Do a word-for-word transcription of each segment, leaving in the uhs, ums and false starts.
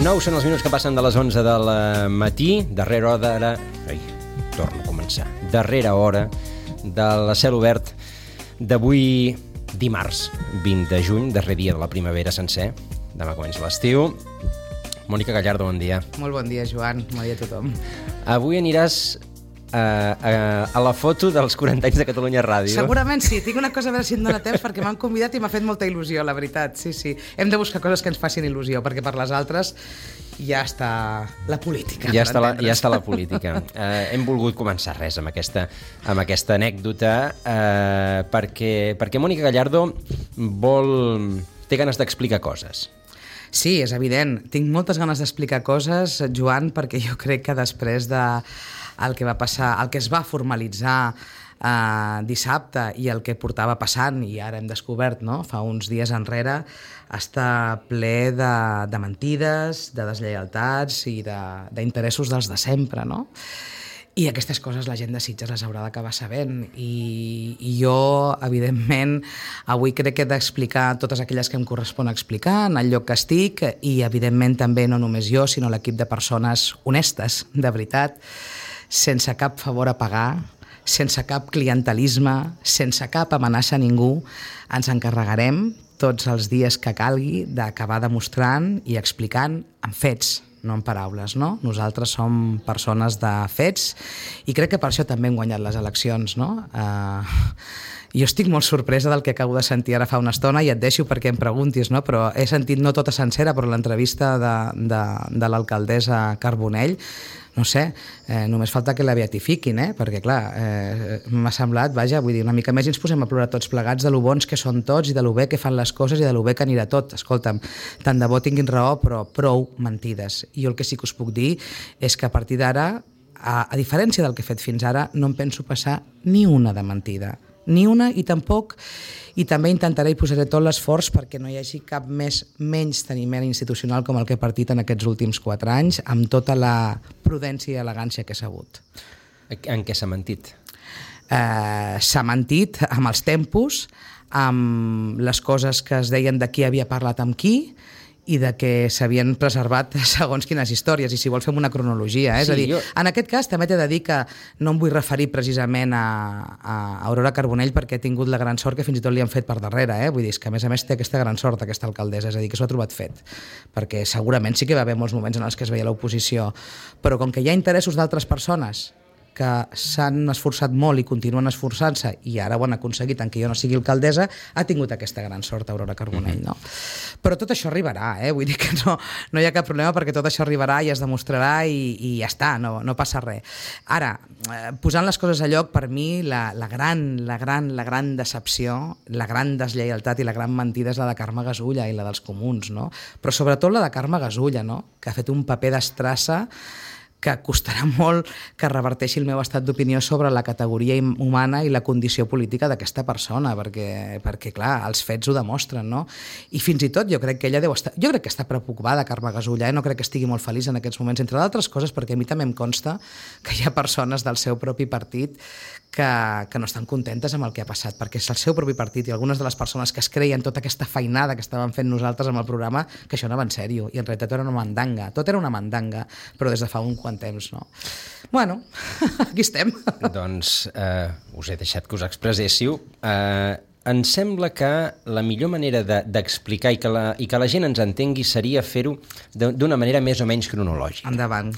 nou són els minuts que passen de les onze del matí, darrera hora... Ai, torno a començar. Darrera hora del cel obert d'avui dimarts, vint de juny, darrer dia de la primavera sencer. Demà comença l'estiu. Mònica Gallardo, bon dia. Molt bon dia, Joan. Bon dia a tothom. Avui aniràs a, a, a la foto dels quaranta anys de Catalunya Ràdio. Segurament sí. Tinc una cosa a veure si em dóna temps perquè m'han convidat i m'ha fet molta il·lusió, la veritat. Sí, sí. Hem de buscar coses que ens facin il·lusió perquè per les altres ja està la política. Ja està la, ja està la política. Uh, hem volgut començar res amb aquesta, amb aquesta anècdota uh, perquè, perquè Mònica Gallardo vol... té ganes d'explicar coses. Sí, és evident. Tinc moltes ganes d'explicar coses, Joan, perquè jo crec que després de el que va passar, el que es va formalitzar eh, dissabte i el que portava passant, i ara hem descobert, no?, fa uns dies enrere, està ple de, de mentides, de deslleialtats i d'interessos de, dels de sempre, no? I aquestes coses la gent de Sitges les haurà d'acabar sabent i, i jo, evidentment, avui crec que he d'explicar totes aquelles que em correspon explicar en el lloc que estic i, evidentment, també no només jo, sinó l'equip de persones honestes, de veritat, sense cap favor a pagar, sense cap clientelisme, sense cap amenaça a ningú, ens encarregarem tots els dies que calgui d'acabar demostrant i explicant amb fets, no en paraules, no? Nosaltres som persones de fets i crec que per això també hem guanyat les eleccions, no? Uh, jo estic molt sorpresa del que acabo de sentir ara fa una estona i et deixo perquè em preguntis, no? Però he sentit no tota sencera, però l'entrevista de, de, de l'alcaldessa Carbonell, no sé, eh, només falta que la beatifiquin, eh? Perquè clar, eh, m'ha semblat, vaja, vull dir, una mica més i ens posem a plorar tots plegats de lo bons que són tots i de lo bé que fan les coses i de lo bé que anirà tot. Escolta'm, tant de bo tinguin raó, però prou mentides. I jo el que sí que us puc dir és que a partir d'ara, a, a diferència del que he fet fins ara, no em penso passar ni una de mentida. Ni una, i tampoc, i també intentaré i posaré tot l'esforç perquè no hi hagi cap més menys teniment institucional com el que he partit en aquests últims quatre anys, amb tota la prudència i elegància que he sabut. En què s'ha mentit? Eh, s'ha mentit amb els tempos, amb les coses que es deien de qui havia parlat amb qui, i de que s'havien preservat segons quines històries, i si vols fem una cronologia. Eh? Sí, és a dir, jo... en aquest cas també t'he de dir que no em vull referir precisament a, a Aurora Carbonell perquè he tingut la gran sort que fins i tot li han fet per darrere. Eh? Vull dir, que a més a més té aquesta gran sort aquesta alcaldessa, és a dir, que s'ho ha trobat fet. Perquè segurament sí que va haver molts moments en els que es veia l'oposició, però com que hi ha interessos d'altres persones que s'han esforçat molt i continuen esforçant-se i ara ho han aconseguit en què jo no sigui alcaldessa, ha tingut aquesta gran sort Aurora Carbonell, no? Però tot això arribarà, eh? Vull dir que no, no hi ha cap problema perquè tot això arribarà i es demostrarà i, i ja està, no, no passa res. Ara, eh, posant les coses a lloc, per mi la, la, gran, la, gran, la gran decepció, la gran deslleialtat i la gran mentida és la de Carme Gasulla i la dels comuns, no? Però sobretot la de Carme Gasulla, no? Que ha fet un paper d'estrassa que costarà molt que reverteixi el meu estat d'opinió sobre la categoria humana i la condició política d'aquesta persona, perquè, perquè, clar, els fets ho demostren, no? I fins i tot jo crec que ella deu estar... Jo crec que està preocupada, Carme Gasulla, eh? No crec que estigui molt feliç en aquests moments, entre d'altres coses, perquè a mi també em consta que hi ha persones del seu propi partit que, que no estan contentes amb el que ha passat, perquè és el seu propi partit i algunes de les persones que es creien tota aquesta feinada que estàvem fent nosaltres amb el programa, que això anava en sèrio, i en realitat era una mandanga. Tot era una mandanga, però des de fa un quant temps, no? Bueno, aquí estem. Doncs eh, us he deixat que us expresséssiu. Eh, em sembla que la millor manera d'explicar de, i, que la, i que la gent ens entengui seria fer-ho d'una manera més o menys cronològica. Endavant.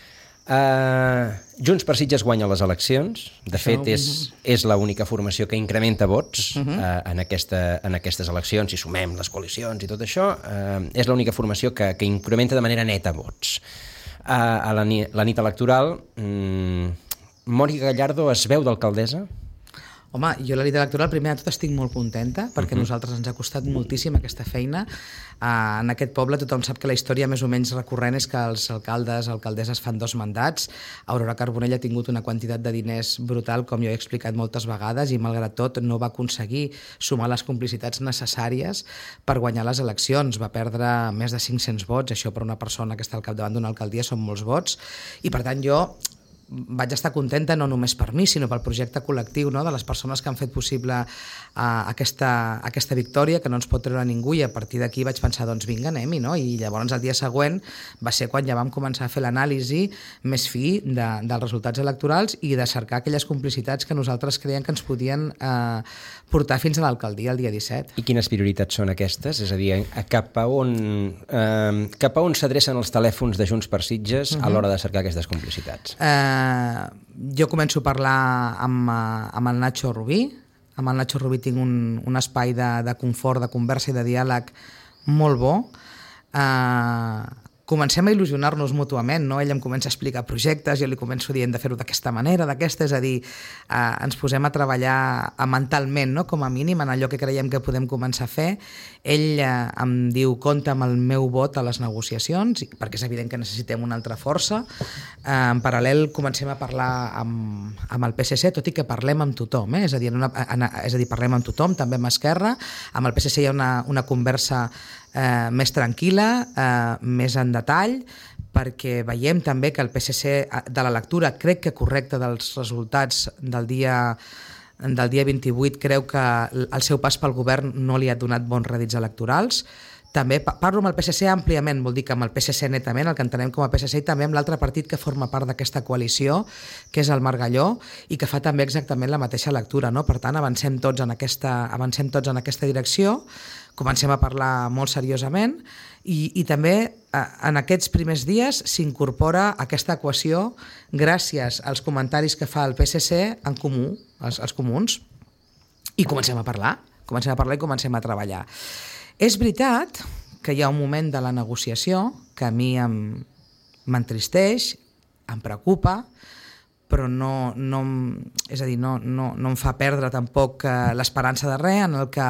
Uh, Junts per Sitges guanya les eleccions. De Això, fet, és, és l'única formació que incrementa vots uh -huh. uh, en, aquesta, en aquestes eleccions, si sumem les coalicions i tot això. Uh, és l'única formació que, que incrementa de manera neta vots. Uh, a la, la nit electoral, um, Mònica Gallardo es veu d'alcaldessa? Home, jo la nit electoral, primer de tot, estic molt contenta perquè a uh-huh. nosaltres ens ha costat moltíssim aquesta feina. Uh, en aquest poble tothom sap que la història més o menys recurrent és que els alcaldes, alcaldesses fan dos mandats. Aurora Carbonell ha tingut una quantitat de diners brutal, com jo he explicat moltes vegades, i malgrat tot no va aconseguir sumar les complicitats necessàries per guanyar les eleccions. Va perdre més de cinc-cents vots, això per una persona que està al capdavant d'una alcaldia són molts vots, i per tant jo vaig estar contenta no només per mi, sinó pel projecte col·lectiu, no?, de les persones que han fet possible uh, aquesta, aquesta victòria, que no ens pot treure ningú, i a partir d'aquí vaig pensar, doncs vinga, anem-hi, no? I llavors el dia següent va ser quan ja vam començar a fer l'anàlisi més fi de, dels resultats electorals i de cercar aquelles complicitats que nosaltres creiem que ens podien uh, portar fins a l'alcaldia el dia disset. I quines prioritats són aquestes? És a dir, cap a on, eh, cap a on s'adrecen els telèfons de Junts per Sitges uh-huh. a l'hora de cercar aquestes complicitats? Eh, jo començo a parlar amb, amb el Nacho Rubí. Amb el Nacho Rubí tinc un, un espai de, de confort, de conversa i de diàleg molt bo. Eh, comencem a il·lusionar-nos mútuament, no? Ell em comença a explicar projectes, jo li començo dient de fer-ho d'aquesta manera, d'aquesta, és a dir, eh, ens posem a treballar mentalment, no?, com a mínim, en allò que creiem que podem començar a fer. Ell eh, em diu, compta amb el meu vot a les negociacions, perquè és evident que necessitem una altra força. Eh, en paral·lel comencem a parlar amb, amb el P S C, tot i que parlem amb tothom, eh? és, a dir, una, és a dir, parlem amb tothom, també amb Esquerra. Amb el P S C hi ha una, una conversa eh, més tranquil·la, eh, més en detall, perquè veiem també que el P S C, de la lectura, crec que correcta dels resultats del dia, del dia vint-i-vuit, creu que el seu pas pel govern no li ha donat bons rèdits electorals. També parlo amb el P S C àmpliament, vol dir que amb el P S C netament, el que entenem com a P S C, i també amb l'altre partit que forma part d'aquesta coalició, que és el Margalló, i que fa també exactament la mateixa lectura, no? Per tant, avancem tots en aquesta, avancem tots en aquesta direcció, comencem a parlar molt seriosament, i, i també en aquests primers dies s'incorpora aquesta equació gràcies als comentaris que fa el P S C en comú, els, els comuns, i comencem a parlar, comencem a parlar i comencem a treballar. És veritat que hi ha un moment de la negociació que a mi m'entristeix, em preocupa, però no, no, és a dir, no, no, no em fa perdre tampoc l'esperança de res, en el que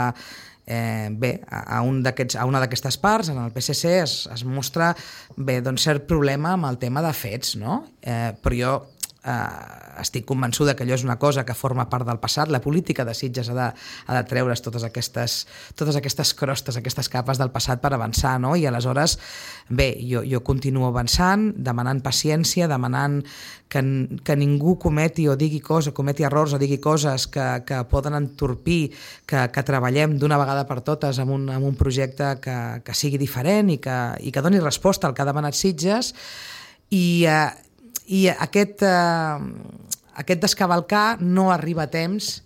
eh, bé, a, un a una d'aquestes parts, en el P S C, es, es mostra bé, doncs, cert problema amb el tema de fets, no? Eh, però jo Uh, estic convençuda que allò és una cosa que forma part del passat. La política de Sitges ha de, ha de treure's totes aquestes, totes aquestes crostes, aquestes capes del passat per avançar, no? I aleshores, bé, jo, jo continuo avançant, demanant paciència, demanant que, que ningú cometi o digui coses, cometi errors o digui coses que, que poden entorpir, que, que treballem d'una vegada per totes amb un, amb un projecte que, que sigui diferent i que, i que doni resposta al que ha demanat Sitges. I uh, i aquest, eh, aquest descavalcar no arriba a temps,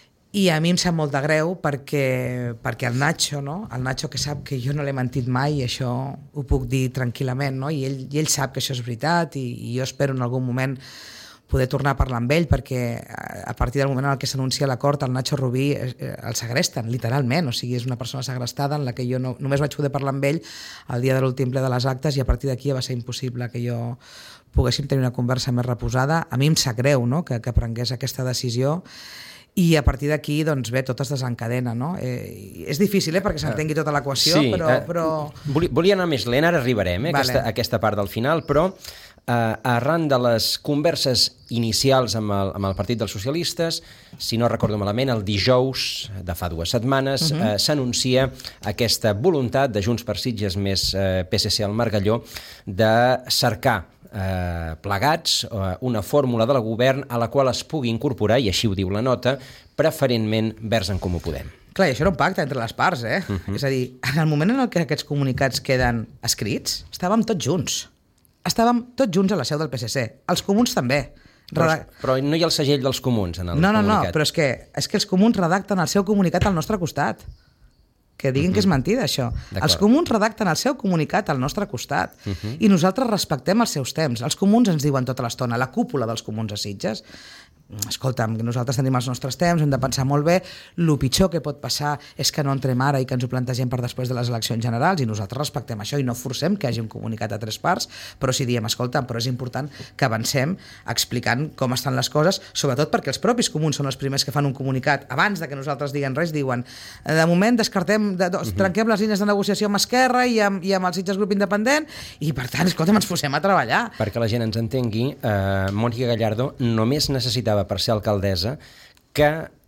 i a mi em sap molt de greu perquè, perquè el Nacho, no? El Nacho, que sap que jo no l'he mentit mai, i això ho puc dir tranquil·lament, no? I ell, i ell sap que això és veritat, i, i jo espero en algun moment poder tornar a parlar amb ell, perquè a partir del moment en què s'anuncia l'acord, el Nacho Rubí el segresten, literalment, o sigui, és una persona segrestada en la que jo no, només vaig poder parlar amb ell el dia de l'últim ple de les actes, i a partir d'aquí va ser impossible que jo poguéssim tenir una conversa més reposada. A mi em sap greu, no?, que, que prengués aquesta decisió, i a partir d'aquí, doncs bé, tot es desencadena, no? Eh, és difícil, eh, perquè s'entengui tota l'equació, sí, però, eh, però... Volia anar més lent, ara arribarem, eh, vale. aquesta, aquesta part del final, però eh, arran de les converses inicials amb el, amb el Partit dels Socialistes, si no recordo malament, el dijous de fa dues setmanes, uh-huh. eh, s'anuncia aquesta voluntat de Junts per Sitges més eh, P S C al Margalló de cercar Eh, plegats, eh, una fórmula de la govern a la qual es pugui incorporar, i així ho diu la nota, preferentment Verds en Comú Podem. Clar, i això era un pacte entre les parts, eh? Uh-huh. És a dir, en el moment en el que aquests comunicats queden escrits, estàvem tots junts. Estàvem tots junts a la seu del P S C. Els comuns també. Però, però no hi ha el segell dels comuns en el no, no, comunicat. No, però és que, és que els comuns redacten el seu comunicat al nostre costat. Que diguin uh-huh. que és mentida, això. Els comuns redacten el seu comunicat al nostre costat, uh-huh. i nosaltres respectem els seus temps. Els comuns ens diuen tota l'estona, la cúpula dels comuns a Sitges, escolta'm, nosaltres tenim els nostres temps, hem de pensar molt bé, el pitjor que pot passar és que no entrem ara i que ens ho plantegem per després de les eleccions generals, i nosaltres respectem això i no forcem que hi hagi un comunicat a tres parts, però si diem, escolta'm, però és important que avancem explicant com estan les coses, sobretot perquè els propis comuns són els primers que fan un comunicat abans de que nosaltres diguem res, diuen, de moment descartem, de, de, uh-huh. trenquem les línies de negociació amb Esquerra i amb, i amb el Sitges Grup Independent, i per tant, escolta'm, ens posem a treballar. Perquè la gent ens entengui, eh, Mònica Gallardo només necessitava per ser alcaldessa que,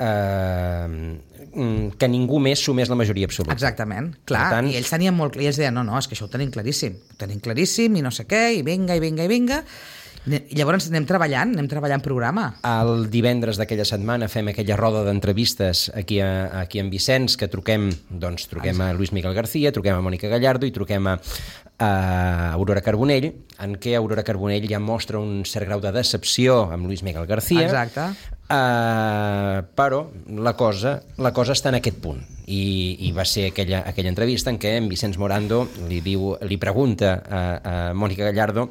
eh, que ningú més sumés la majoria absoluta. Exactament, clar, tant... i ells tenien molt clar, i ells deien, no, no, és que això ho tenim claríssim, ho tenim claríssim, i no sé què, i vinga, i vinga, i vinga, Llavors anem treballant, anem treballant programa. El divendres d'aquella setmana fem aquella roda d'entrevistes aquí, a, aquí en Vicenç, que truquem, doncs, truquem a Luis Miguel García, truquem a Mònica Gallardo i truquem a, a Aurora Carbonell, en què Aurora Carbonell ja mostra un cert grau de decepció amb Luis Miguel García. Exacte. Uh, però la cosa, la cosa està en aquest punt i, i va ser aquella, aquella entrevista en què en Vicenç Morando li, diu, li pregunta a, a Mònica Gallardo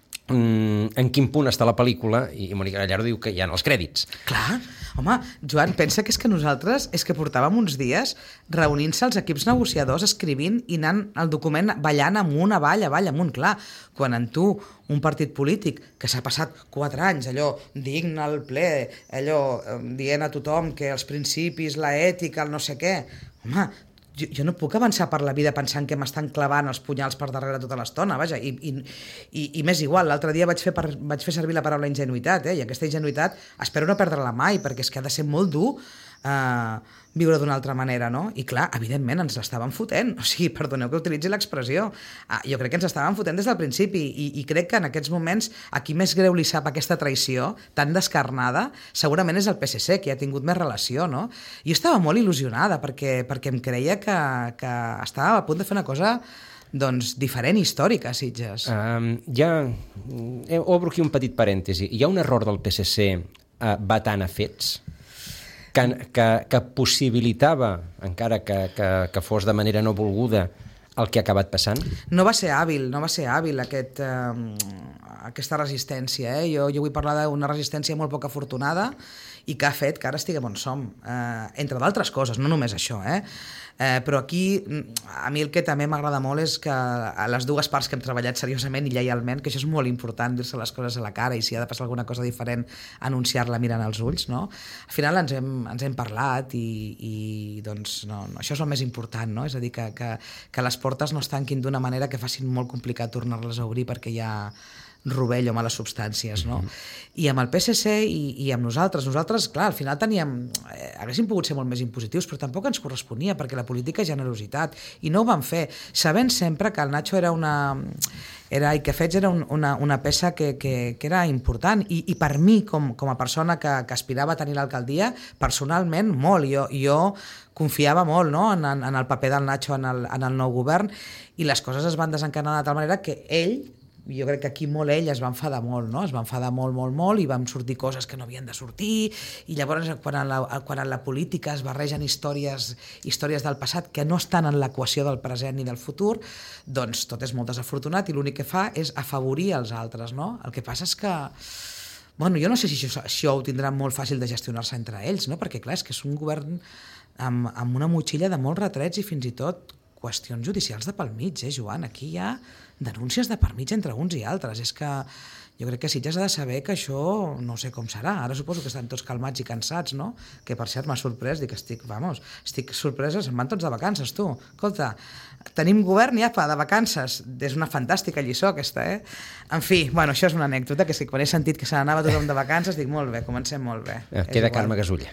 mm, en quin punt està la pel·lícula i Mònica Gallardo diu que hi ha els crèdits. Clar, home, Joan, pensa que és que nosaltres és que portàvem uns dies reunint-se els equips negociadors, escrivint i anant el document ballant amunt, avall, avall, amunt. Clar, quan en tu, un partit polític que s'ha passat quatre anys, allò, digne al ple, allò, dient a tothom que els principis, la ètica, el no sé què, home, jo, jo no puc avançar per la vida pensant que m'estan clavant els punyals per darrere tota l'estona, vaja, i, i, i, i m'és igual, l'altre dia vaig fer, per, vaig fer servir la paraula ingenuïtat, eh? I aquesta ingenuïtat espero no perdre-la mai, perquè és que ha de ser molt dur eh, viure d'una altra manera, no? I clar, evidentment ens l'estàvem fotent, o sigui, perdoneu que utilitzi l'expressió, ah, jo crec que ens estàvem fotent des del principi i, i crec que en aquests moments a qui més greu li sap aquesta traïció tan descarnada segurament és el P S C, que ha tingut més relació, no? Jo estava molt il·lusionada perquè, perquè em creia que, que estava a punt de fer una cosa doncs diferent i històrica a Sitges. Um, ja, obro aquí un petit parèntesi. Hi ha un error del P S C uh, batant a fets que, que, que possibilitava, encara que, que, que fos de manera no volguda, el que ha acabat passant? No va ser hàbil, no va ser hàbil aquest, eh, aquesta resistència. Eh? Jo, jo vull parlar d'una resistència molt poc afortunada i que ha fet que ara estiguem on som, eh, entre d'altres coses, no només això, eh? Eh, però aquí a mi el que també m'agrada molt és que a les dues parts que hem treballat seriosament i lleialment, que això és molt important, dir-se les coses a la cara i si ha de passar alguna cosa diferent anunciar-la mirant als ulls, no? Al final ens hem, ens hem parlat i, i doncs no, no, això és el més important, no? És a dir, que, que, que les portes no es tanquin d'una manera que facin molt complicat tornar-les a obrir perquè hi ha rovell o males substàncies, no? Mm-hmm. I amb el P S C i, i amb nosaltres, nosaltres, clar, al final teníem, eh, haguéssim pogut ser molt més impositius, però tampoc ens corresponia, perquè la política és generositat, i no ho vam fer, sabent sempre que el Nacho era una... Era, i que Fets era un, una, una peça que, que, que era important, i, i per mi, com, com a persona que, que aspirava a tenir l'alcaldia, personalment, molt. Jo, jo confiava molt, no?, en, en el paper del Nacho en el, en el nou govern, i les coses es van desencadenar de tal manera que ell, jo crec que aquí molt ell es va enfadar molt, no? Es va enfadar molt, molt, molt i van sortir coses que no havien de sortir i llavors quan en la, quan en la política es barregen històries, històries del passat que no estan en l'equació del present ni del futur, doncs tot és molt desafortunat i l'únic que fa és afavorir els altres, no? El que passa és que bueno, jo no sé si això, això ho tindrà molt fàcil de gestionar-se entre ells, no? Perquè clar, és que és un govern amb, amb una motxilla de molts retrets i fins i tot qüestions judicials de pel mig, eh, Joan? Aquí hi ha denúncies de per mig entre uns i altres. És que jo crec que Sitges ha de saber que això no sé com serà. Ara suposo que estan tots calmats i cansats, no? Que per cert m'ha sorprès, dic, estic, vamos, estic sorpresa, se'n van tots de vacances, tu. Escolta, tenim govern ja fa de vacances. És una fantàstica lliçó aquesta, eh? En fi, bueno, això és una anècdota, que sí, quan he sentit que se n'anava tothom de vacances, dic, molt bé, comencem molt bé. Queda Carme Gasulla.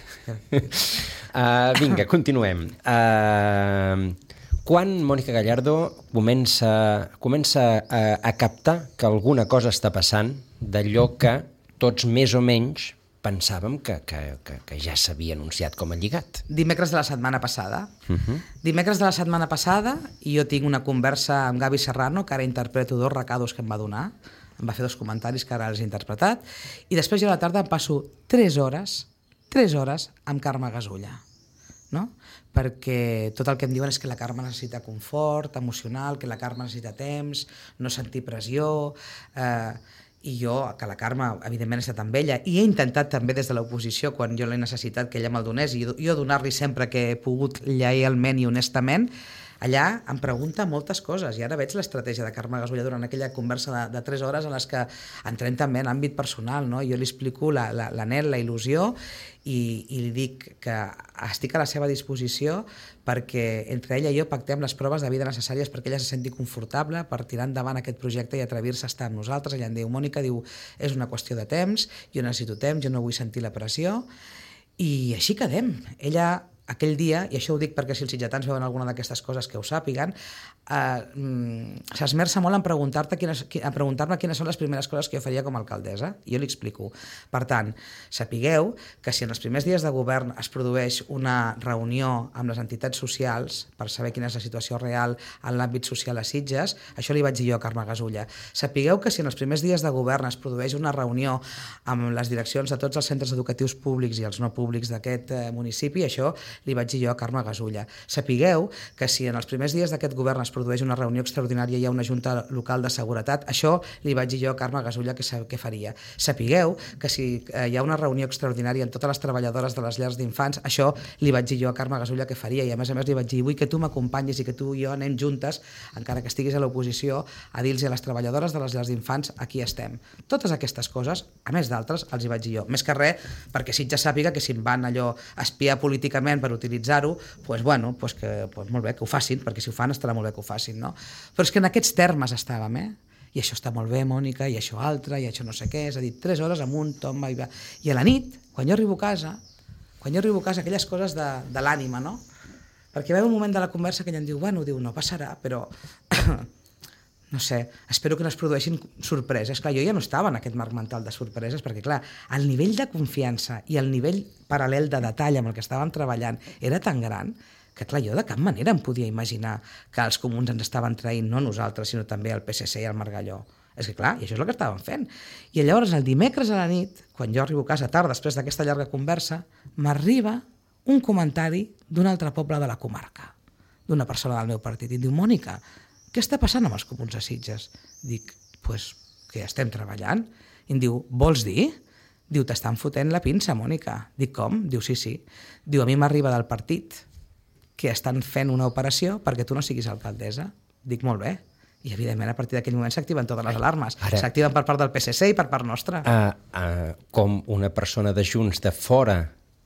uh, vinga, continuem. Uh, quan Mònica Gallardo comença, comença a, a captar que alguna cosa està passant d'allò que tots més o menys pensàvem que, que, que, que ja s'havia anunciat com a lligat. Dimecres de la setmana passada. Uh-huh. Dimecres de la setmana passada i jo tinc una conversa amb Gavi Serrano, que ara interpreto dos recados que em va donar, em va fer dos comentaris que ara els he interpretat, i després jo a la tarda em passo tres hores, tres hores amb Carme Gasulla, no? Perquè tot el que em diuen és que la Carme necessita confort emocional, que la Carme necessita temps, no sentir pressió, eh, i jo, que la Carme evidentment he estat amb ella, i he intentat també des de l'oposició, quan jo l'he necessitat, que ella me'l donés, i jo donar-li sempre que he pogut lleialment i honestament. Allà em pregunta moltes coses, i ara veig l'estratègia de Carme Gasulla durant aquella conversa de, de tres hores en les que entrem també en àmbit personal, no? Jo li explico l'anhel, la, la, la il·lusió, i, i li dic que estic a la seva disposició perquè entre ella i jo pactem les proves de vida necessàries perquè ella se senti confortable per tirar endavant aquest projecte i atrevir-se a estar amb nosaltres. Ella em diu, Mònica, diu, és una qüestió de temps, jo necessito temps, jo no vull sentir la pressió, i així quedem. Ella aquell dia, i això ho dic perquè si els sitgetans veuen alguna d'aquestes coses que ho sàpiguen, eh, s'esmerça molt en preguntar-te quines, a preguntar-me quines són les primeres coses que jo faria com a alcaldessa, i jo li explico. Per tant, sapigueu que si en els primers dies de govern es produeix una reunió amb les entitats socials per saber quina és la situació real en l'àmbit social a Sitges, això li vaig dir jo a Carme Gasulla. Sapigueu que si en els primers dies de govern es produeix una reunió amb les direccions de tots els centres educatius públics i els no públics d'aquest eh, municipi, això li vaig dir jo a Carme Gasulla. Sapigueu que si en els primers dies d'aquest govern es produeix una reunió extraordinària i hi ha una junta local de seguretat, això li vaig dir jo a Carme Gasulla que, que faria. Sapigueu que si eh, hi ha una reunió extraordinària amb totes les treballadores de les llars d'infants, això li vaig dir jo a Carme Gasulla que faria, i a més a més li vaig dir, vull que tu m'acompanyis i que tu i jo anem juntes, encara que estiguis a l'oposició, a dir-los a les treballadores de les llars d'infants, aquí estem. Totes aquestes coses, a més d'altres, els hi vaig dir jo. Més que res, perquè Sitges sàpiga que si em van allò espiar políticament per utilitzar-ho, doncs, bueno, doncs que, doncs molt bé, que ho facin, perquè si ho fan estarà molt bé que ho facin, no? Però és que en aquests termes estàvem, eh? I això està molt bé, Mònica, i això altre, i això no sé què, és a dir, tres hores amunt, toma i va. I a la nit, quan jo arribo a casa, quan jo arribo a casa, aquelles coses de, de l'ànima, no? Perquè va haver un moment de la conversa que ella em diu, bueno, diu, no passarà, però no sé, espero que no es produeixin sorpreses. Clar, jo ja no estava en aquest marc mental de sorpreses, perquè clar, el nivell de confiança i el nivell paral·lel de detall amb el que estàvem treballant era tan gran que clar, jo de cap manera em podia imaginar que els comuns ens estaven traint, no nosaltres, sinó també el P S C i el Margalló. És que clar, i això és el que estàvem fent. I llavors el dimecres a la nit, quan jo arribo a casa tard, després d'aquesta llarga conversa, m'arriba un comentari d'un altre poble de la comarca, d'una persona del meu partit, i em diu, Mònica, què està passant amb els comuns a Sitges? Dic, pues, que ja estem treballant. I em diu, vols dir? Diu, t'estan fotent la pinça, Mònica. Dic, com? Diu, sí, sí. Diu, a mi m'arriba del partit que estan fent una operació perquè tu no siguis alcaldessa. Dic, molt bé. I, evidentment, a partir d'aquell moment s'activen totes les alarmes. S'activen per part del P S C i per part nostra. Uh, uh, com una persona de Junts de fora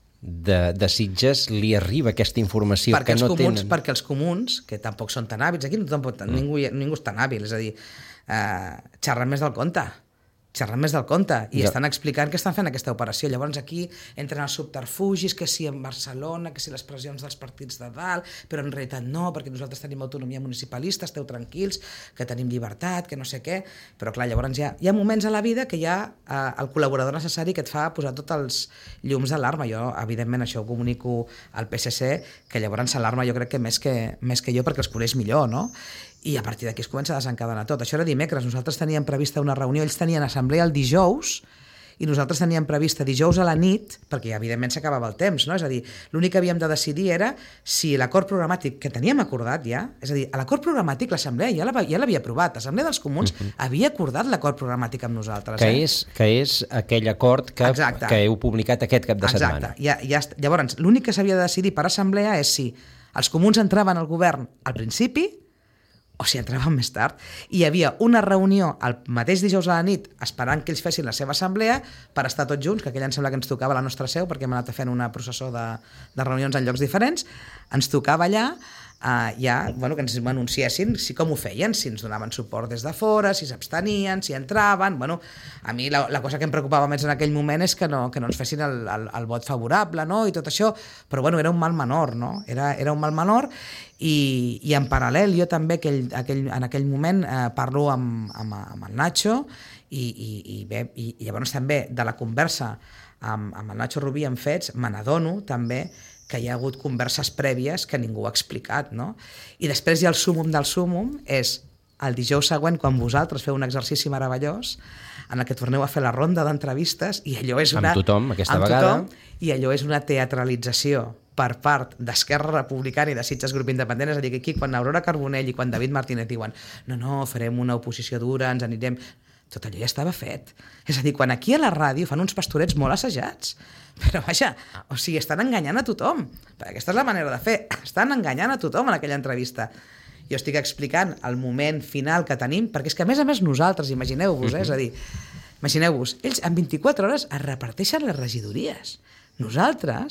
De, de Sitges li arriba aquesta informació perquè que no comuns, tenen... Perquè els comuns, que tampoc són tan hàbils, aquí no tampoc, mm. ningú, ningú és tan hàbil, és a dir, eh, xerren més del compte, xerren més del compte, i ja. Estan explicant que estan fent aquesta operació. Llavors aquí entren els subterfugis, que si en Barcelona, que si les pressions dels partits de dalt, però en realitat no, perquè nosaltres tenim autonomia municipalista, esteu tranquils, que tenim llibertat, que no sé què, però clar, llavors hi ha, hi ha moments a la vida que hi ha eh, el col·laborador necessari que et fa posar tots els llums d'alarma. Jo, evidentment, això ho comunico al P S C, que llavors s'alarma jo crec que més que, més que jo, perquè els coneix millor, no? I a partir d'aquí es comença a desencadenar tot. Això era dimecres, nosaltres teníem prevista una reunió, ells tenien assemblea el dijous, i nosaltres teníem prevista dijous a la nit, perquè evidentment s'acabava el temps, no? És a dir, l'únic que havíem de decidir era si l'acord programàtic, que teníem acordat ja, és a dir, l'acord programàtic l'assemblea ja l'havia ja aprovat, l'assemblea dels comuns uh-huh. havia acordat l'acord programàtic amb nosaltres. Que, eh? és, que és aquell acord que, que heu publicat aquest cap de setmana. Exacte. Ja, ja, llavors, l'únic que s'havia de decidir per assemblea és si els comuns entraven al govern al principi o si entraven més tard. I hi havia una reunió el mateix dijous a la nit esperant que ells fessin la seva assemblea per estar tots junts, que aquella em sembla que ens tocava a la nostra seu, perquè hem anat fent una processó de, de reunions en llocs diferents, ens tocava allà Uh, ja, bueno, que ens anunciessin si com ho feien, si ens donaven suport des de fora, si s'abstenien, si entraven. Bueno, a mi la, la cosa que em preocupava més en aquell moment és que no, que no ens fessin el, el, el vot favorable, no? I tot això, però bueno, era un mal menor, no? Era, era un mal menor, i, i en paral·lel jo també aquell, aquell, en aquell moment eh, parlo amb, amb, amb el Nacho, i, i, i, bé, i, i llavors també de la conversa amb, amb el Nacho Rubí en fets, me n'adono també que hi ha hagut converses prèvies que ningú ha explicat, no? I després hi ha el súmum del súmum, és el dijous següent, quan vosaltres feu un exercici meravellós, en el que torneu a fer la ronda d'entrevistes, i allò és una... Amb tothom, aquesta amb vegada. Tothom, i allò és una teatralització per part d'Esquerra Republicana i de Sitges Grup Independent, és a dir, que aquí, quan Aurora Carbonell i quan David Martínez diuen no, no, farem una oposició dura, ens anirem... Tot allò ja estava fet. És a dir, quan aquí a la ràdio fan uns pastorets molt assajats, però vaja, o sigui, estan enganyant a tothom, perquè aquesta és la manera de fer, estan enganyant a tothom en aquella entrevista. Jo estic explicant el moment final que tenim, perquè és que a més a més nosaltres, imagineu-vos, eh? És a dir, imagineu-vos, ells en vint-i-quatre hores es reparteixen les regidories. Nosaltres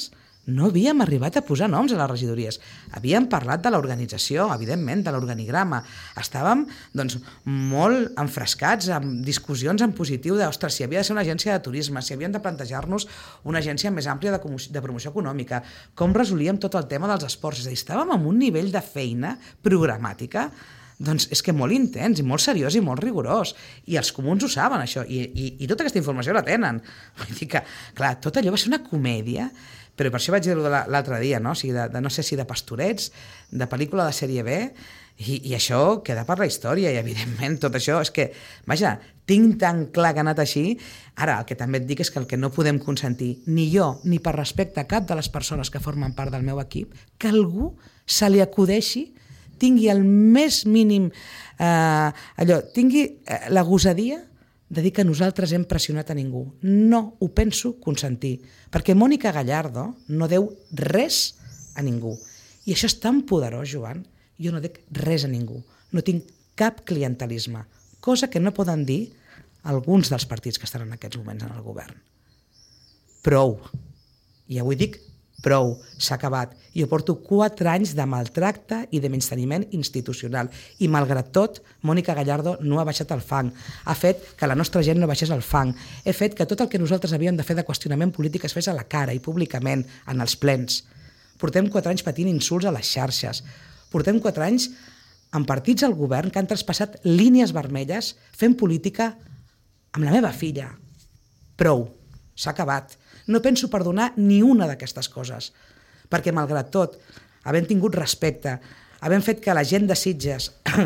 no havíem arribat a posar noms a les regidories. Havíem parlat de l'organització, evidentment, de l'organigrama. Estàvem doncs, molt enfrescats en discussions en positiu de, ostres, si havia de ser una agència de turisme, si havíem de plantejar-nos una agència més àmplia de, de promoció econòmica, com resolíem tot el tema dels esports. És a dir, estàvem en un nivell de feina programàtica doncs és que molt intens i molt seriós i molt rigorós. I els comuns ho saben, això, i, i, i tota aquesta informació la tenen. Vull dir que, clar, tot allò va ser una comèdia, però per això vaig dir-ho l'altre dia, no? O sigui, de, de, no sé si de pastorets, de pel·lícula de sèrie B, i, i això queda per la història, i evidentment tot això és que, vaja, tinc tan clar que ha anat així. Ara, el que també et dic és que el que no podem consentir, ni jo, ni per respecte a cap de les persones que formen part del meu equip, que algú se li acudeixi tingui el més mínim, eh, allò, tingui eh, la gosadia de dir que nosaltres hem pressionat a ningú. No ho penso consentir, perquè Mònica Gallardo no deu res a ningú. I això és tan poderós, Joan. Jo no dic res a ningú. No tinc cap clientelisme, cosa que no poden dir alguns dels partits que estan en aquests moments en el govern. Prou. I avui dic prou, s'ha acabat. Jo porto quatre anys de maltracte i de menysteniment institucional i, malgrat tot, Mònica Gallardo no ha baixat el fang. Ha fet que la nostra gent no baixés el fang. He fet que tot el que nosaltres havíem de fer de qüestionament polític es fes a la cara i públicament, en els plens. Portem quatre anys patint insults a les xarxes. Portem quatre anys amb partits al govern que han traspassat línies vermelles fent política amb la meva filla. Prou, s'ha acabat. No penso perdonar ni una d'aquestes coses, perquè, malgrat tot, havent tingut respecte, havent fet que la gent de Sitges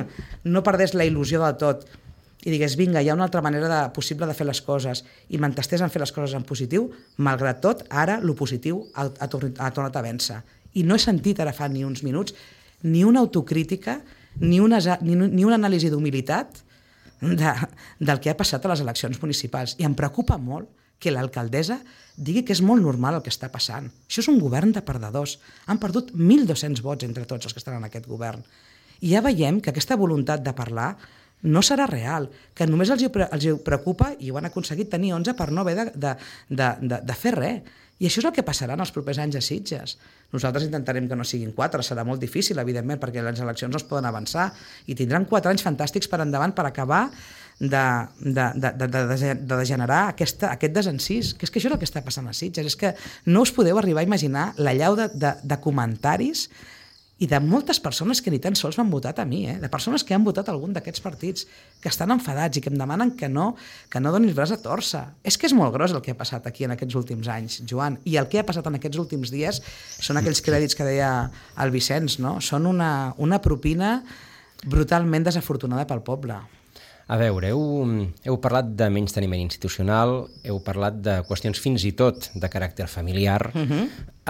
no perdés la il·lusió del tot i digués, vinga, hi ha una altra manera de, possible de fer les coses, i m'entestés en fer les coses en positiu, malgrat tot, ara lo positiu ha, ha, tornat, ha tornat a vèncer. I no he sentit ara fa ni uns minuts ni una autocrítica, ni una, ni, ni una anàlisi d'humilitat de, del que ha passat a les eleccions municipals. I em preocupa molt que l'alcaldessa digui que és molt normal el que està passant. Això és un govern de perdedors. Han perdut mil dos-cents vots entre tots els que estan en aquest govern. I ja veiem que aquesta voluntat de parlar no serà real, que només els, els preocupa, i ho han aconseguit, tenir onze per no haver de, de, de, de, de fer res. I això és el que passarà en els propers anys a Sitges. Nosaltres intentarem que no siguin quatre, serà molt difícil, evidentment, perquè les eleccions no es poden avançar, i tindran quatre anys fantàstics per endavant per acabar de, de, de, de, de, de degenerar aquesta, aquest desencís, que és que això és el que està passant a Sitges. És que no us podeu arribar a imaginar la llau de, de, de comentaris i de moltes persones que ni tan sols m'han votat a mi, eh? De persones que han votat algun d'aquests partits, que estan enfadats i que em demanen que no, que no donis braç a torça. És que és molt gros el que ha passat aquí en aquests últims anys, Joan, i el que ha passat en aquests últims dies són aquells crèdits que deia el Vicenç, no? Són una, una propina brutalment desafortunada pel poble. A veure, heu, heu parlat de menysteniment institucional, heu parlat de qüestions fins i tot de caràcter familiar, uh-huh.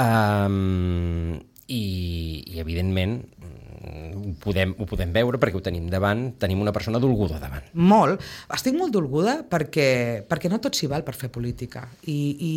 um, i, i evidentment ho podem, ho podem veure perquè ho tenim davant, tenim una persona dolguda davant. Molt. Estic molt dolguda perquè, perquè no tot s'hi val per fer política. I,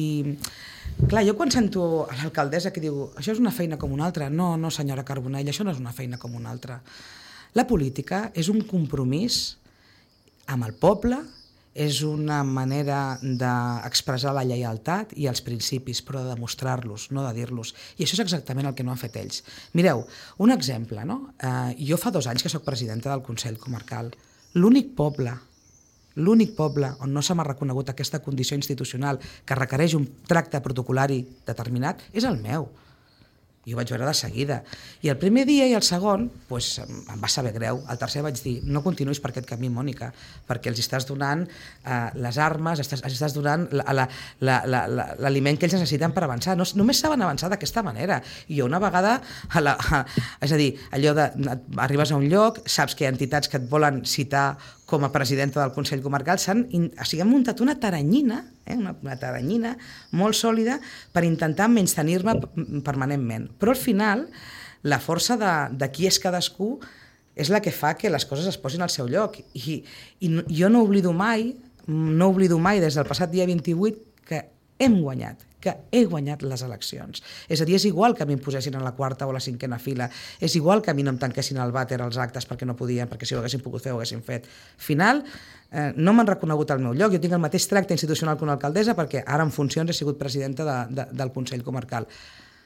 i clar, jo quan sento a l'alcaldessa que diu això és una feina com una altra, no, no senyora Carbonell, això no és una feina com una altra. La política és un compromís amb el poble, és una manera d'expressar la lleialtat i els principis, però de demostrar-los, no de dir-los. I això és exactament el que no han fet ells. Mireu, un exemple, no? Eh, jo fa dos anys que soc presidenta del Consell Comarcal. L'únic poble, l'únic poble on no se m'ha reconegut aquesta condició institucional que requereix un tracte protocolari determinat és el meu. I ho vaig veure de seguida. I el primer dia i el segon, doncs, em va saber greu. El tercer vaig dir, no continuïs per aquest camí, Mònica, perquè els estàs donant eh, les armes, estàs, els estàs donant l'aliment que ells necessiten per avançar. No, només saben avançar d'aquesta manera. I jo una vegada, a la, a, és a dir, allò de, arribes a un lloc, saps que hi ha entitats que et volen citar com a presidenta del Consell Comarcal, s'han, o sigui, han muntat una taranyina, eh, una, una taranyina molt sòlida per intentar menystenir-me permanentment. Però al final, la força de, de qui és cadascú és la que fa que les coses es posin al seu lloc. I, i jo no oblido mai, no oblido mai des del passat dia vint-i-vuit que hem guanyat, que he guanyat les eleccions. És a dir, és igual que a mi em posessin a la quarta o a la cinquena fila, és igual que a mi no em tanquessin al vàter als actes perquè no podien, perquè si ho haguessin pogut fer ho haguessin fet. Al final, eh, no m'han reconegut al meu lloc, jo tinc el mateix tracte institucional que una alcaldessa perquè ara en funcions he sigut presidenta de, de, del Consell Comarcal.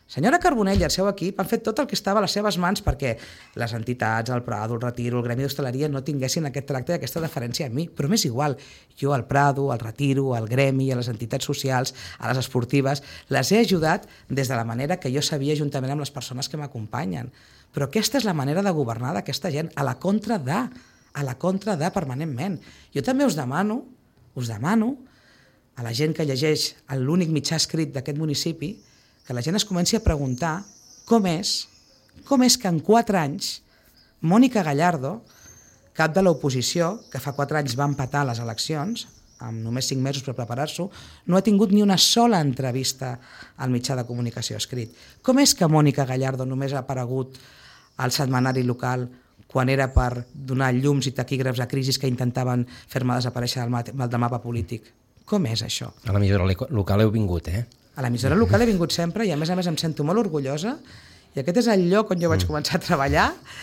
Senyora Carbonell i el seu equip han fet tot el que estava a les seves mans perquè les entitats, el Prado, el Retiro, el Gremi d'Hostaleria no tinguessin aquest tracte i aquesta deferència a mi, però m'és igual. Jo al Prado, al Retiro, al Gremi, a les entitats socials, a les esportives, les he ajudat des de la manera que jo sabia juntament amb les persones que m'acompanyen. Però aquesta és la manera de governar d'aquesta gent, a la contra de, a la contra de permanentment. Jo també us demano, us demano a la gent que llegeix l'únic mitjà escrit d'aquest municipi que la gent es comenci a preguntar com és, com és que en quatre anys Mònica Gallardo, cap de l'oposició, que fa quatre anys va empatar les eleccions, amb només cinc mesos per preparar-s'ho, no ha tingut ni una sola entrevista al mitjà de comunicació escrit. Com és que Mònica Gallardo només ha aparegut al setmanari local quan era per donar llums i taquígrafs a crisis que intentaven fer-me desaparèixer del mapa polític? Com és això? A l'emissora local heu vingut, eh? A l'emissora local he vingut sempre i a més a més em sento molt orgullosa i aquest és el lloc on jo vaig començar a treballar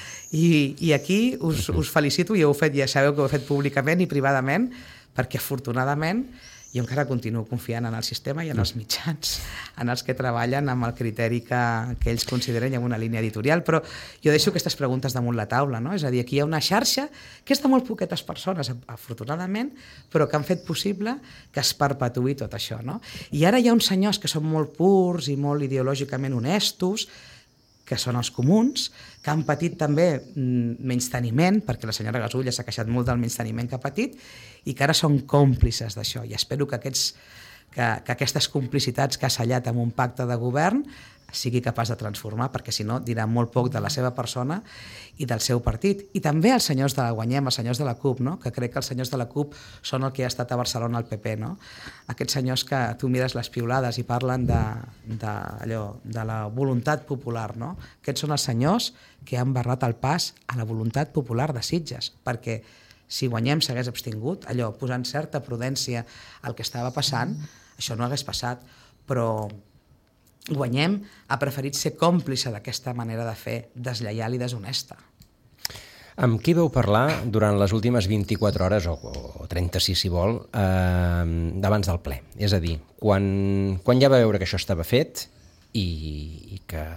i, i aquí us, us felicito i heu fet, ja sabeu que ho he fet públicament i privadament perquè afortunadament jo encara continuo confiant en el sistema i en els mitjans en els que treballen amb el criteri que, que ells consideren i amb una línia editorial, però jo deixo aquestes preguntes damunt la taula, no? És a dir, aquí hi ha una xarxa que és de molt poquetes persones, afortunadament, però que han fet possible que es perpetuï tot això, no? I ara hi ha uns senyors que són molt purs i molt ideològicament honestos, que són els comuns, que han patit també menysteniment, perquè la senyora Gasulla s'ha queixat molt del menysteniment que ha patit, i que ara són còmplices d'això. I espero que, aquests, que, que aquestes complicitats que ha sellat amb un pacte de govern sigui capaç de transformar, perquè si no dirà molt poc de la seva persona i del seu partit. I també els senyors de la Guanyem, els senyors de la CUP, no? Que crec que els senyors de la CUP són el que ha estat a Barcelona al P P, no? Aquests senyors que tu mires les piulades i parlen de, de, allò, de la voluntat popular, no? Aquests són els senyors que han barrat el pas a la voluntat popular de Sitges, perquè si Guanyem s'hagués abstingut, allò, posant certa prudència al que estava passant, això no hagués passat, però Guanyem ha preferit ser còmplice d'aquesta manera de fer deslleial i deshonesta. Amb qui vau parlar durant les últimes vint-i-quatre hores, o, o trenta-sis si vol, eh, d'abans del ple? És a dir, quan, quan ja va veure que això estava fet i, i, que,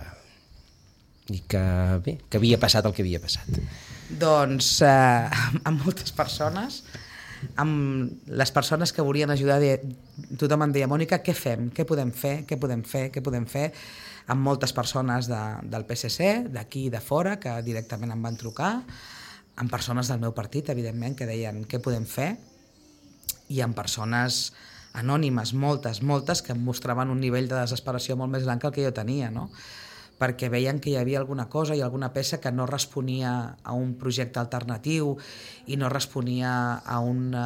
i que, bé, que havia passat el que havia passat? Doncs eh, amb moltes persones, amb les persones que volien ajudar, de, tothom em deia, Mònica, què fem? Què podem fer? Què podem fer? Què podem fer? Amb moltes persones de, del P S C, d'aquí i de fora, que directament em van trucar, amb persones del meu partit, evidentment, que deien què podem fer, i amb persones anònimes, moltes, moltes, que em mostraven un nivell de desesperació molt més gran que el que jo tenia, no? Perquè veien que hi havia alguna cosa i alguna peça que no responia a un projecte alternatiu i no responia a una,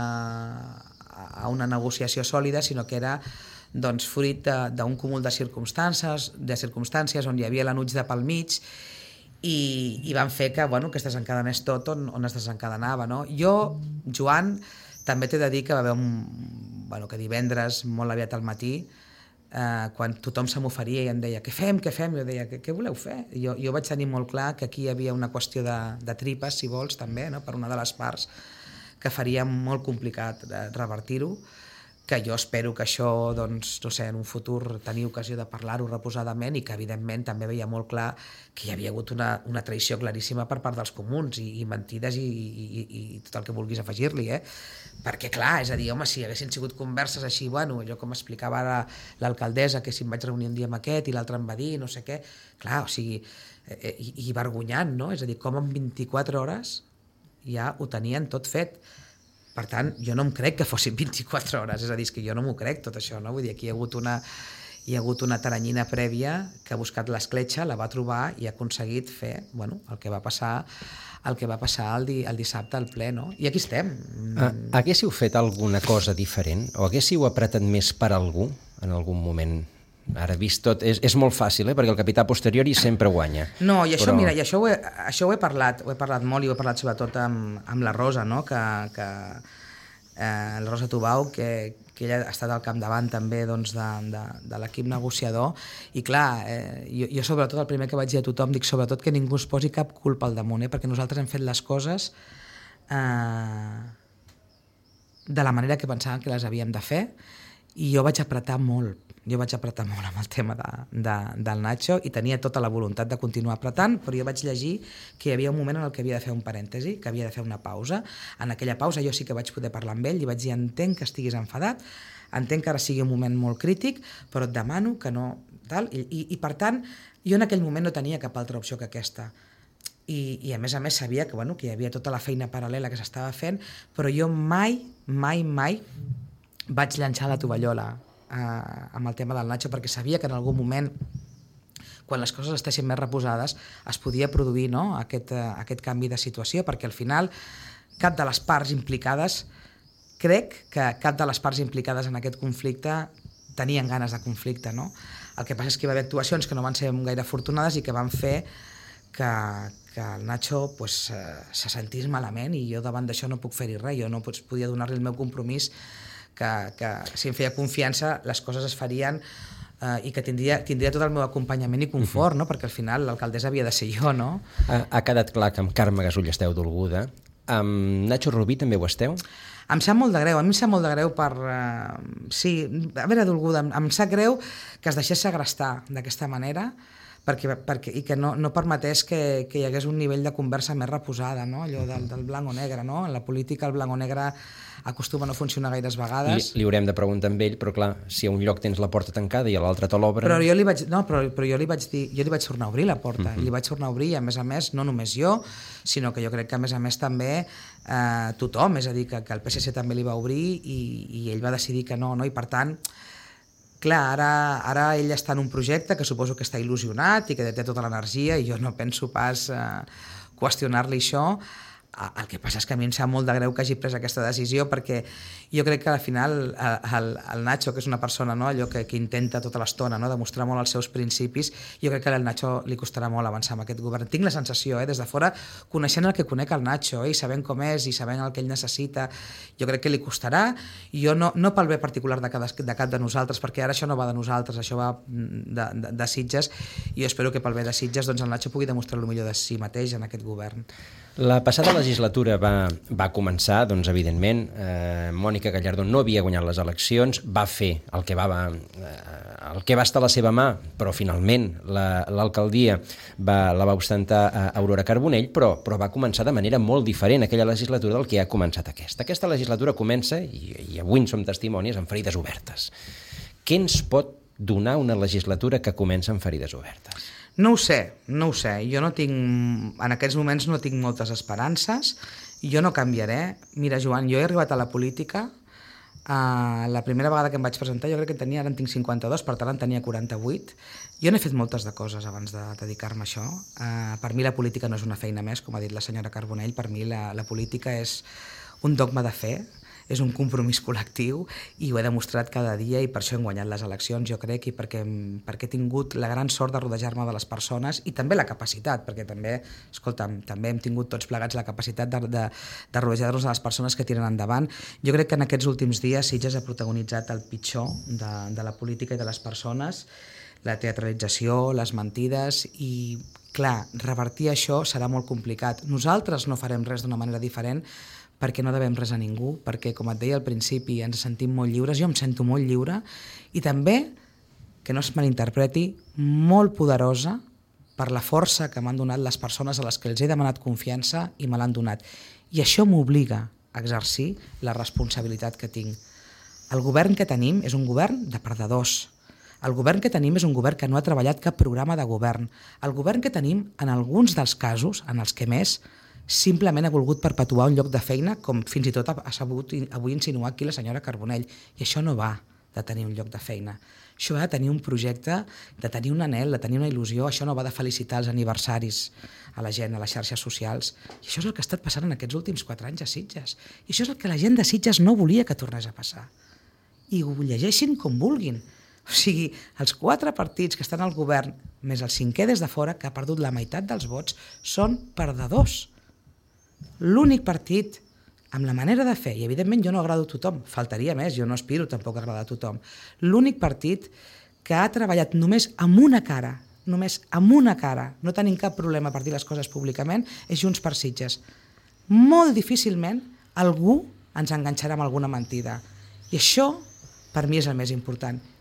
a una negociació sòlida, sinó que era doncs, fruit d'un cúmul de circumstàncies, de circumstàncies on hi havia l'anuig de pel mig i, i van fer que, bueno, que es desencadenés tot on, on es desencadenava. No? Jo, Joan, també t'he de dir que va haver un, bueno, que divendres, molt aviat al matí, Uh, quan tothom se m'oferia i em deia què fem, què fem? Jo deia, què, què voleu fer? Jo, jo vaig tenir molt clar que aquí hi havia una qüestió de, de tripes, si vols, també, no? Per una de les parts, que faria molt complicat revertir-ho, que jo espero que això, doncs, no sé, en un futur tenir ocasió de parlar-ho reposadament i que, evidentment, també veia molt clar que hi havia hagut una, una traïció claríssima per part dels comuns i, i mentides i, i, i tot el que vulguis afegir-li, eh? Perquè, clar, és a dir, home, si haguessin sigut converses així, bueno, allò com explicava ara l'alcaldessa, que si em vaig reunir un dia amb aquest i l'altre em va dir, no sé què, clar, o sigui, eh, i, i vergonyant, no? És a dir, com en vint-i-quatre hores ja ho tenien tot fet. Per tant, jo no em crec que fossin vint-i-quatre hores, és a dir, és que jo no m'ho crec tot això, no? Vull dir, aquí hi ha hagut una, hi ha hagut una taranyina prèvia que ha buscat l'escletxa, la va trobar i ha aconseguit fer, bueno, el que va passar el que va passar el, di, el dissabte al ple, no? I aquí estem. Ah, haguéssiu fet alguna cosa diferent? O haguéssiu apretat més per algú en algun moment? Ara vist tot, és, és molt fàcil, eh? Perquè el capità posteriori sempre guanya. No, i això, però... mira, i això ho, he, això ho he parlat, ho he parlat molt i ho he parlat sobretot amb, amb la Rosa, no? Que, que eh, la Rosa Tubau, que, que ella ha estat al capdavant també doncs, de, de, de l'equip negociador, i clar, eh, jo, jo sobretot el primer que vaig dir a tothom, dic sobretot que ningú es posi cap culpa al damunt, eh? Perquè nosaltres hem fet les coses eh, de la manera que pensàvem que les havíem de fer, i jo vaig apretar molt, jo vaig apretar molt amb el tema de, de, del Nacho i tenia tota la voluntat de continuar apretant, però jo vaig llegir que hi havia un moment en el que havia de fer un parèntesi, que havia de fer una pausa. En aquella pausa jo sí que vaig poder parlar amb ell i vaig dir, entenc que estiguis enfadat, entenc que ara sigui un moment molt crític, però et demano que no... Tal, i, i, i per tant, jo en aquell moment no tenia cap altra opció que aquesta. I, i a més a més sabia que, bueno, que hi havia tota la feina paral·lela que s'estava fent, però jo mai, mai, mai vaig llançar la tovallola Uh, amb el tema del Nacho, perquè sabia que en algun moment, quan les coses estessin més reposades, es podia produir, no? aquest, uh, aquest canvi de situació, perquè al final cap de les parts implicades, crec que cap de les parts implicades en aquest conflicte tenien ganes de conflicte. No? El que passa és que hi va haver actuacions que no van ser gaire afortunades i que van fer que, que el Nacho pues, uh, se sentís malament, i jo davant d'això no puc fer-hi res, jo no podia donar-li el meu compromís que, que si em feia confiança les coses es farien eh, i que tindria, tindria tot el meu acompanyament i confort, no? Perquè al final l'alcaldessa havia de ser jo, no? Ha, ha quedat clar que amb Carme Gasull esteu dolguda. Amb Nacho Rubí també ho esteu? Em sap molt de greu, a mi em sap molt de greu per... Eh, sí, a veure, dolguda, em, em sap greu que es deixés segrestar d'aquesta manera, perquè, perquè, i que no, no permetés que, que hi hagués un nivell de conversa més reposada, no? Allò del, del blanc o negre, no? En la política el blanc o negre acostuma a no funcionar gaires vegades. Li, li haurem de preguntar amb ell, però clar, si a un lloc tens la porta tancada i a l'altre te l'obren... Però jo li vaig, no, però, però jo li vaig dir, jo li vaig tornar a obrir la porta, uh-huh. li vaig tornar a obrir, i a més a més, no només jo, sinó que jo crec que a més a més també eh, tothom, és a dir, que, que el P S C també li va obrir i, i ell va decidir que no, no? I per tant, clar, ara, ara ell està en un projecte que suposo que està il·lusionat i que té tota l'energia, i jo no penso pas eh, qüestionar-li això. El que passa és que a mi em sap molt de greu que hagi pres aquesta decisió, perquè jo crec que al final el, el Nacho, que és una persona, no, allò que, que intenta tota l'estona, no, demostrar molt els seus principis, jo crec que al Nacho li costarà molt avançar amb aquest govern. Tinc la sensació, eh, des de fora, coneixent el que conec el Nacho, eh, i sabent com és i sabent el que ell necessita, jo crec que li costarà, i jo no, no pel bé particular de, cada, de cap de nosaltres, perquè ara això no va de nosaltres, això va de, de, de Sitges, i jo espero que pel bé de Sitges doncs el Nacho pugui demostrar el millor de si mateix en aquest govern. La passada legislatura va, va començar, doncs, evidentment, eh, Mònica Gallardón no havia guanyat les eleccions, va fer el que va, eh, el que va estar a la seva mà, però finalment l'alcaldia la, la va ostentar a Aurora Carbonell, però, però va començar de manera molt diferent aquella legislatura del que ha començat aquesta. Aquesta legislatura comença, i, i avui en som testimonis, amb ferides obertes. Què ens pot donar una legislatura que comença amb ferides obertes? No ho sé, no ho sé. Jo no tinc, en aquests moments no tinc moltes esperances, jo no canviaré. Mira, Joan, jo he arribat a la política, uh, la primera vegada que em vaig presentar jo crec que en tenia, ara en tinc cinquanta-dos, per tant en tenia quaranta-vuit. Jo n'he fet moltes de coses abans de dedicar-me a això. Uh, per mi la política no és una feina més, com ha dit la senyora Carbonell, per mi la, la política és un dogma de fe, és un compromís col·lectiu, i ho he demostrat cada dia, i per això hem guanyat les eleccions, jo crec, i perquè, perquè he tingut la gran sort de rodejar-me de les persones, i també la capacitat, perquè també, escolta'm, també hem tingut tots plegats la capacitat de, de, de rodejar-nos de les persones que tiren endavant. Jo crec que en aquests últims dies Sitges ha protagonitzat el pitjor de, de la política i de les persones, la teatralització, les mentides, i clar, revertir això serà molt complicat. Nosaltres no farem res d'una manera diferent, perquè no devem res a ningú, perquè, com et deia al principi, ens sentim molt lliures, jo em sento molt lliure, i també, que no es malinterpreti, molt poderosa per la força que m'han donat les persones a les que els he demanat confiança i me l'han donat. I això m'obliga a exercir la responsabilitat que tinc. El govern que tenim és un govern de perdedors. El govern que tenim és un govern que no ha treballat cap programa de govern. El govern que tenim, en alguns dels casos, en els que més, simplement ha volgut perpetuar un lloc de feina, com fins i tot ha sabut avui insinuar aquí la senyora Carbonell. I això no va de tenir un lloc de feina. Això va de tenir un projecte, de tenir un anhel, de tenir una il·lusió. Això no va de felicitar els aniversaris a la gent, a les xarxes socials. I això és el que ha estat passant en aquests últims quatre anys a Sitges. I això és el que la gent de Sitges no volia que tornés a passar. I ho llegeixin com vulguin. O sigui, els quatre partits que estan al govern, més el cinquè des de fora, que ha perdut la meitat dels vots, són perdedors. L'únic partit, amb la manera de fer, i evidentment jo no agrado a tothom, faltaria més, jo no aspiro tampoc a agradar a tothom, l'únic partit que ha treballat només amb una cara, només amb una cara, no tenim cap problema per dir les coses públicament, és Junts per Sitges. Molt difícilment algú ens enganxarà amb alguna mentida. I això, per mi, és el més important.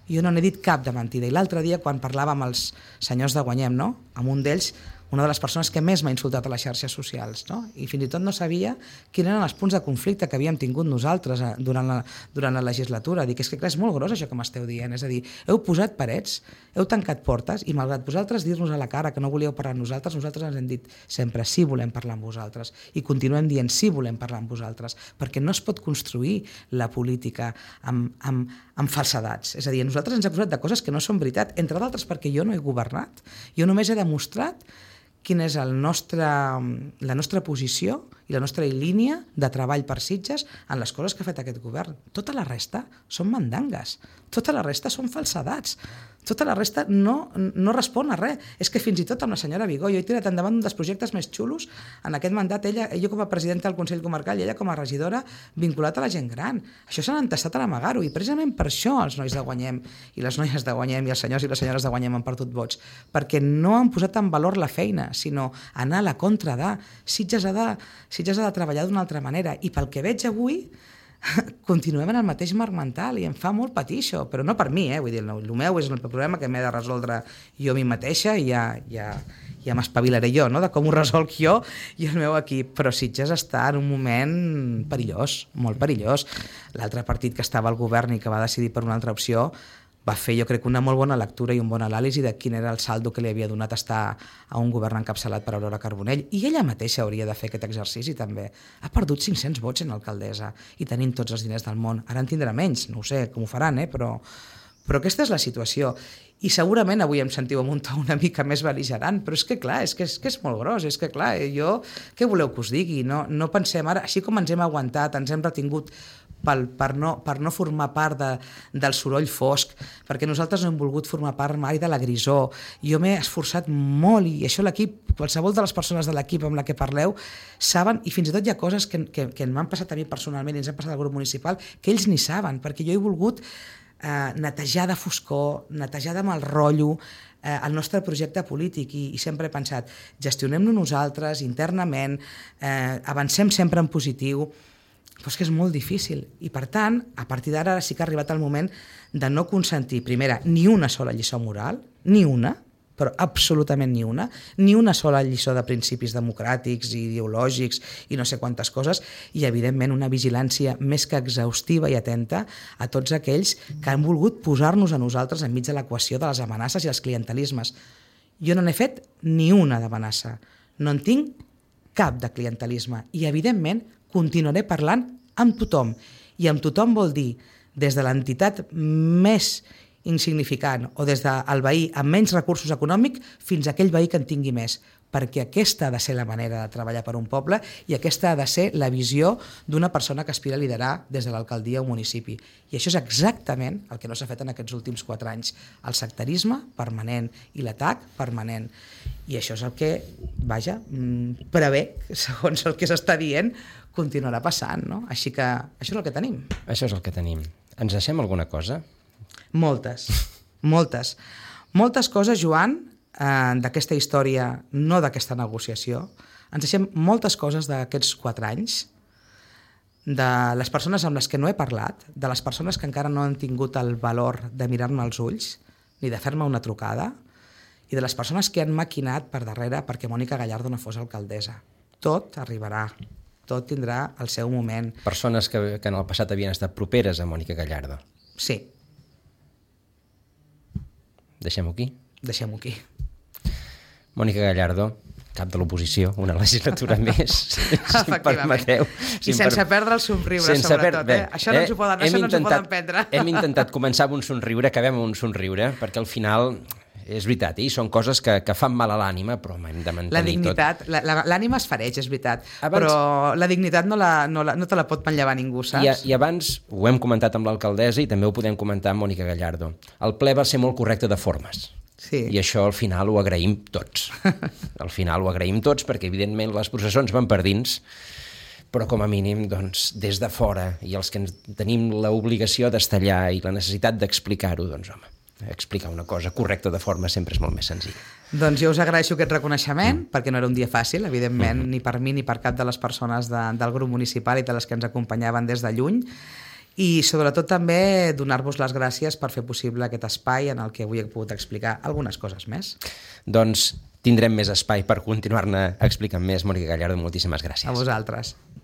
Jo no n'he dit cap de mentida. I l'altre dia, quan parlava amb els senyors de Guanyem, no? Amb un d'ells, una de les persones que més m'ha insultat a les xarxes socials, no? I fins i tot no sabia quins eren els punts de conflicte que havíem tingut nosaltres durant la, durant la legislatura. Dic, és que clar, és molt gros això que m'esteu dient, és a dir, heu posat parets, heu tancat portes i malgrat vosaltres dir-nos a la cara que no volíeu parlar amb nosaltres, nosaltres ens hem dit sempre sí volem parlar amb vosaltres i continuem dient sí volem parlar amb vosaltres, perquè no es pot construir la política amb, amb, amb falsedats. És a dir, nosaltres ens hem posat de coses que no són veritat, entre d'altres perquè jo no he governat, jo només he demostrat quina és el nostre, la nostra posició i la nostra línia de treball per Sitges en les coses que ha fet aquest govern. Tota la resta són mandangues, tota la resta són falsedats, tota la resta no, no respon a res. És que fins i tot amb la senyora Vigó, jo he tirat endavant un dels projectes més xulos en aquest mandat, ella, ella com a presidenta del Consell Comarcal i ella com a regidora vinculat a la gent gran. Això s'han entestat a amagar-ho i precisament per això els nois de Guanyem i les noies de Guanyem i els senyors i les senyores de Guanyem han perdut vots, perquè no han posat en valor la feina, sinó anar a la contra de. Sitges ha de, Sitges ha de treballar d'una altra manera i pel que veig avui continuem en el mateix marc mental i em fa molt patir això, però no per mi, eh? Vull dir, el, el meu és el problema que m'he de resoldre jo a mi mateixa i ja, ja, ja m'espavilaré jo, no?, de com ho resolc jo i el meu equip, però Sitges està en un moment perillós, molt perillós. L'altre partit que estava al govern i que va decidir per una altra opció va fer, jo crec, una molt bona lectura i un bon anàlisi de quin era el saldo que li havia donat estar a un govern encapçalat per Aurora Carbonell. I ella mateixa hauria de fer aquest exercici també. Ha perdut cinc-cents vots en alcaldessa i tenint tots els diners del món. Ara en tindrà menys, no ho sé com ho faran, eh? però, però aquesta és la situació. I segurament avui em sentiu amb un to una mica més bel·ligerant, però és que clar, és que és, que és molt gros, és que clar, jo, què voleu que us digui? No, no pensem ara, així com ens hem aguantat, ens hem retingut pel, per, no, per no formar part de, del soroll fosc, perquè nosaltres no hem volgut formar part mai de la grisor. Jo m'he esforçat molt i això l'equip, qualsevol de les persones de l'equip amb la que parleu, saben, i fins i tot hi ha coses que, que, que m'han passat a mi personalment i ens han passat al grup municipal, que ells ni saben, perquè jo he volgut eh, netejar de foscor, netejar de mal rotllo, eh, el nostre projecte polític i, i sempre he pensat, gestionem-lo nosaltres internament, eh, avancem sempre en positiu, però és que és molt difícil i per tant, a partir d'ara sí que ha arribat el moment de no consentir, primera, ni una sola lliçó moral, ni una, però absolutament ni una, ni una sola lliçó de principis democràtics i ideològics i no sé quantes coses, i evidentment una vigilància més que exhaustiva i atenta a tots aquells que han volgut posar-nos a nosaltres enmig de l'equació de les amenaces i els clientelismes. Jo no n'he fet ni una d'amenaça, no en tinc cap de clientelisme i evidentment continuaré parlant amb tothom. I amb tothom vol dir des de l'entitat més insignificant o des del veí amb menys recursos econòmics fins a aquell veí que en tingui més, perquè aquesta ha de ser la manera de treballar per un poble i aquesta ha de ser la visió d'una persona que aspira a liderar des de l'alcaldia o municipi. I això és exactament el que no s'ha fet en aquests últims quatre anys. El sectarisme permanent i l'atac permanent. I això és el que, vaja, prevé, segons el que s'està dient, continuarà passant, no? Així que això és el que tenim. Això és el que tenim. Ens deixem alguna cosa? Moltes, moltes. Moltes coses, Joan, eh, d'aquesta història, no d'aquesta negociació. Ens deixem moltes coses d'aquests quatre anys, de les persones amb les que no he parlat, de les persones que encara no han tingut el valor de mirar-me als ulls, ni de fer-me una trucada, i de les persones que han maquinat per darrere perquè Mònica Gallardo no fos alcaldessa. Tot arribarà, tot tindrà el seu moment. Persones que, que en el passat havien estat properes a Mònica Gallardo. Sí. Deixem-ho aquí? Deixem-ho aquí. Mònica Gallardo, cap de l'oposició, una legislatura més, si em permeteu. Si I sense per... perdre el somriure, sense sobretot. Per... Eh? Això no ens ho poden, això no ens ho poden prendre. Hem intentat començar amb un somriure, acabem amb un somriure, perquè al final... És veritat, eh? Són coses que, que fan mal a l'ànima, però hem de mantenir la dignitat, tot. L'ànima es fareix, és veritat, abans, però la dignitat no, la, no, la, no te la pot manllevar ningú, saps? I, I abans ho hem comentat amb l'alcaldessa i també ho podem comentar amb Mònica Gallardo. El ple va ser molt correcte de formes. Sí. I això al final ho agraïm tots. Al final ho agraïm tots perquè evidentment les processons van per dins, però com a mínim doncs, des de fora i els que ens tenim l'obligació d'estar allà i la necessitat d'explicar-ho, doncs home, explicar una cosa correcta de forma sempre és molt més senzill. Doncs jo us agraeixo aquest reconeixement, mm. perquè no era un dia fàcil, evidentment, mm. ni per mi ni per cap de les persones de, del grup municipal i de les que ens acompanyaven des de lluny, i sobretot també donar-vos les gràcies per fer possible aquest espai en el que avui he pogut explicar algunes coses més. Doncs tindrem més espai per continuar-ne explicant més. Mònica Gallardo, moltíssimes gràcies. A vosaltres.